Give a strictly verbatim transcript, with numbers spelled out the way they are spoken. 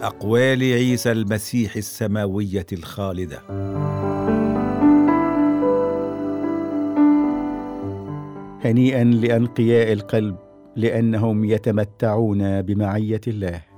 أقوال عيسى المسيح السماوية الخالدة. هنيئا لأنقياء القلب، لأنهم يتمتعون بمعية الله.